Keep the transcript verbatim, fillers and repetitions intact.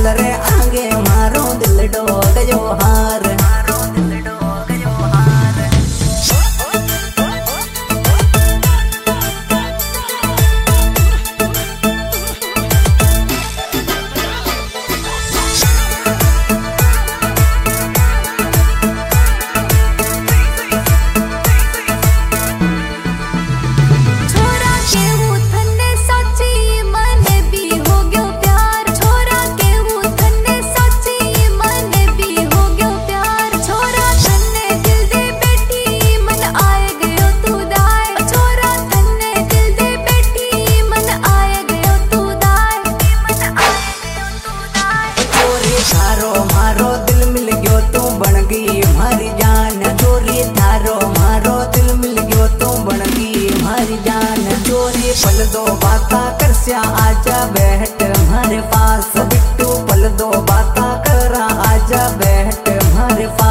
साल रे आगे मारो दिल डो गयो हार। थारो मारो दिल मिल गयो तू बन गई हमारी जान चोरी। थारो मारो दिल मिल गयो तू बन गई हमारी जान चोरी। पल दो बाता करस्या आजा बैठ हमारे पास बिट्टू। पल दो बाता करा आजा बैठ हमारे पास।